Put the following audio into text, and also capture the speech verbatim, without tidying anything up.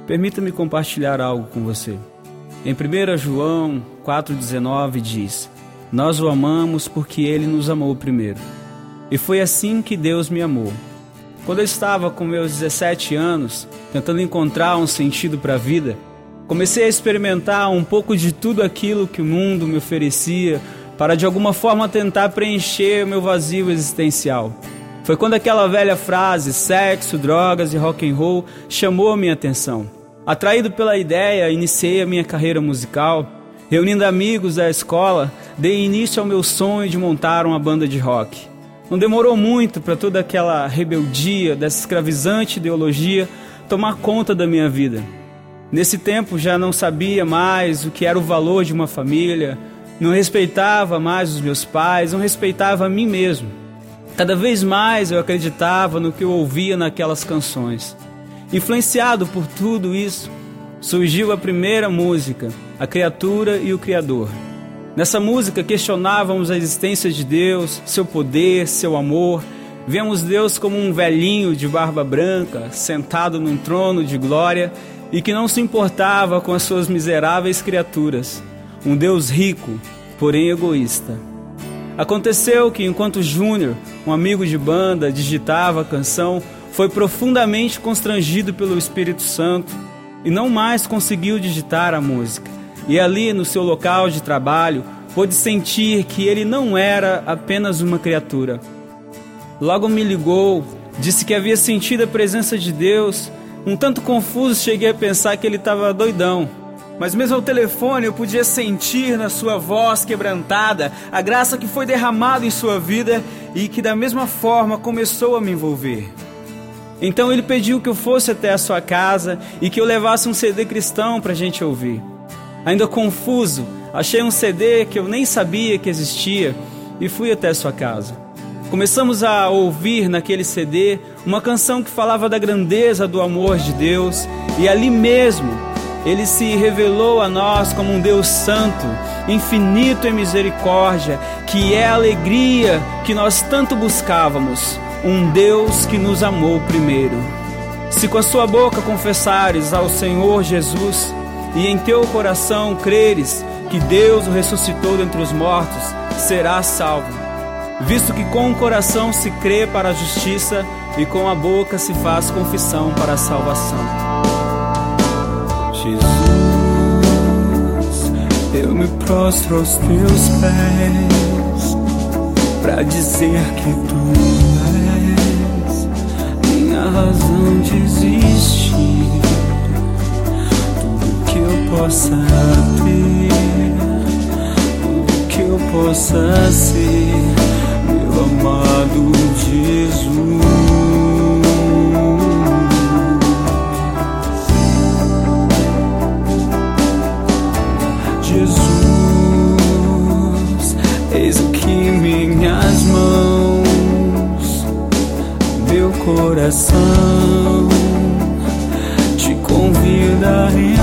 permita-me compartilhar algo com você. Em primeiro João quatro dezenove diz: nós o amamos porque ele nos amou primeiro. E foi assim que Deus me amou. Quando eu estava com meus dezessete anos, tentando encontrar um sentido para a vida, comecei a experimentar um pouco de tudo aquilo que o mundo me oferecia para de alguma forma tentar preencher o meu vazio existencial. Foi quando aquela velha frase, sexo, drogas e rock and roll, chamou a minha atenção. Atraído pela ideia, iniciei a minha carreira musical. Reunindo amigos da escola, dei início ao meu sonho de montar uma banda de rock. Não demorou muito para toda aquela rebeldia dessa escravizante ideologia tomar conta da minha vida. Nesse tempo já não sabia mais o que era o valor de uma família, não respeitava mais os meus pais, não respeitava a mim mesmo. Cada vez mais eu acreditava no que eu ouvia naquelas canções. Influenciado por tudo isso, surgiu a primeira música, A Criatura e o Criador. Nessa música questionávamos a existência de Deus, seu poder, seu amor. Vemos Deus como um velhinho de barba branca, sentado num trono de glória e que não se importava com as suas miseráveis criaturas. Um Deus rico, porém egoísta. Aconteceu que enquanto Júnior, um amigo de banda, digitava a canção, foi profundamente constrangido pelo Espírito Santo e não mais conseguiu digitar a música. E ali, no seu local de trabalho, pôde sentir que ele não era apenas uma criatura. Logo me ligou, disse que havia sentido a presença de Deus. Um tanto confuso, cheguei a pensar que ele estava doidão. Mas mesmo ao telefone eu podia sentir na sua voz quebrantada a graça que foi derramada em sua vida e que da mesma forma começou a me envolver. Então ele pediu que eu fosse até a sua casa e que eu levasse um C D cristão para a gente ouvir. Ainda confuso, achei um C D que eu nem sabia que existia e fui até a sua casa. Começamos a ouvir naquele C D uma canção que falava da grandeza do amor de Deus e ali mesmo Ele se revelou a nós como um Deus santo, infinito em misericórdia, que é a alegria que nós tanto buscávamos, um Deus que nos amou primeiro. Se com a sua boca confessares ao Senhor Jesus e em teu coração creres que Deus o ressuscitou dentre os mortos, serás salvo, visto que com o coração se crê para a justiça e com a boca se faz confissão para a salvação. Jesus, eu me prostro aos teus pés pra dizer que tu és minha razão de existir. Tudo que eu possa ter, tudo que eu possa ser, meu amado Jesus. Jesus, eis aqui minhas mãos, meu coração te convida a